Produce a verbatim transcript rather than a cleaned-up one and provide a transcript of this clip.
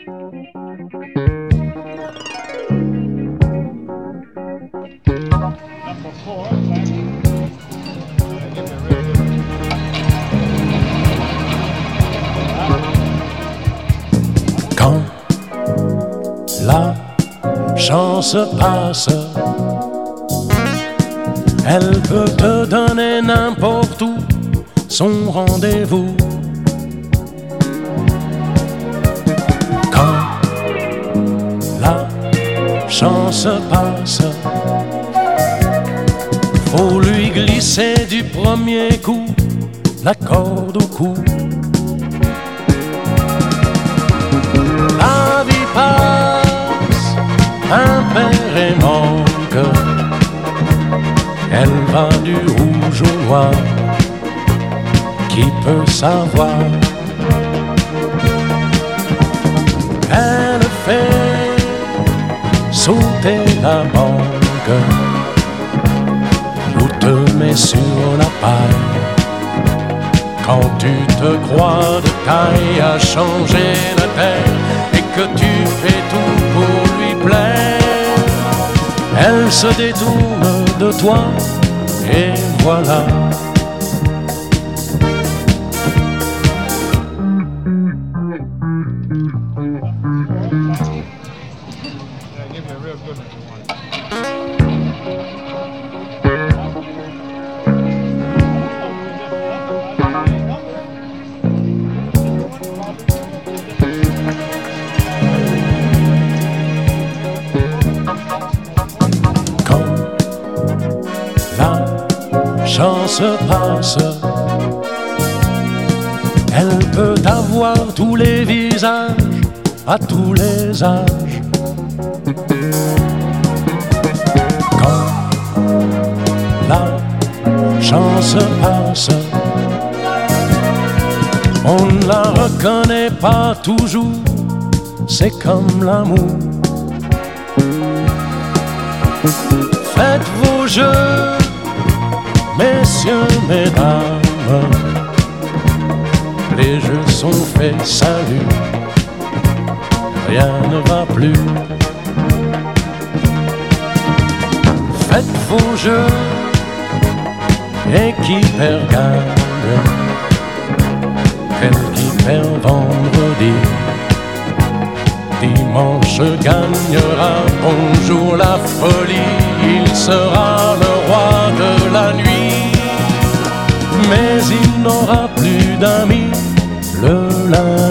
Quand la chance passe, elle peut te donner n'importe où son rendez-vous. Quand la chance passe, faut lui glisser du premier coup la corde au cou. La vie passe, impair et manque, elle va du rouge au noir, qui peut savoir? Elle fait sauter la banque ou te met sur la paille. Quand tu te crois de taille à changer la terre et que tu fais tout pour lui plaire, elle se détourne de toi et voilà. Chance passe, elle peut avoir tous les visages à tous les âges. Quand la chance passe, on ne la reconnaît pas toujours, c'est comme l'amour. Faites vos jeux, messieurs, mesdames, les jeux sont faits, salut, rien ne va plus. Faites vos jeux, et qui perd gagne, quel qui perd vendredi, dimanche gagnera. Bonjour la folie, il sera le roi de la nuit, mais il n'aura plus d'amis le lundi.